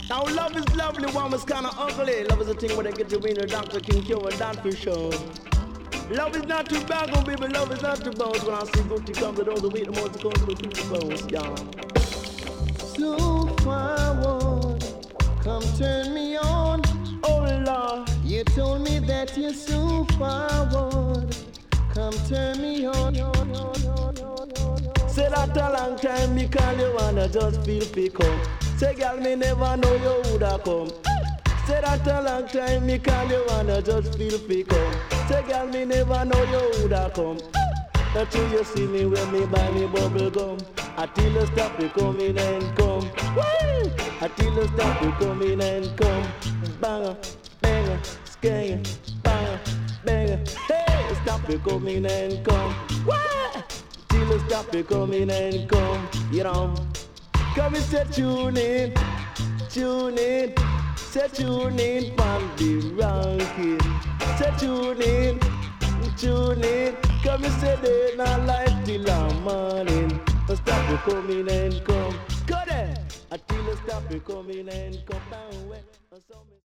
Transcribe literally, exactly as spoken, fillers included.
Now love is lovely, one is kinda ugly. Love is a thing where they get you in the doctor can cure and that for sure. Love is not too bad, oh baby, love is not too bones. When I see good to come to those who beat the most to come to the bones, yeah. So forward, come turn me on. Oh Lord, you told me that you're so forward. Come turn me on. Say that a long time me call you and I just feel pick up. Say girl me never know you woulda come. Say that a long time me call you and I just feel pick up. Say girl me never know you woulda come. Until you see me when me buy me bubble gum. Until you stop me coming and come. Woo! Until you stop me coming and come. Banger, banger, skanger, banger, banger. Hey, stop me coming and come. Woo! Till you stop me coming and come. You know. Come and say tune in, tune in. Say tune in from the ranking. Say tune in, tune in. Come and say they not like till the morning. Stop you coming and come. Go there. Until you stop you coming and come down.